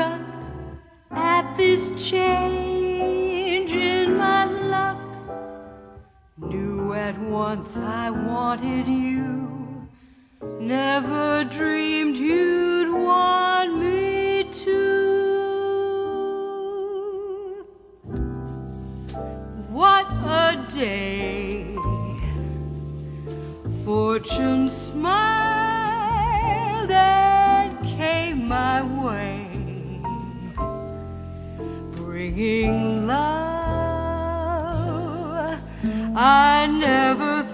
struck at this change in my luck. Knew at once I wanted you, never dreamed you'd want me to. What a day! Fortune smiled and came my way, bringing love I never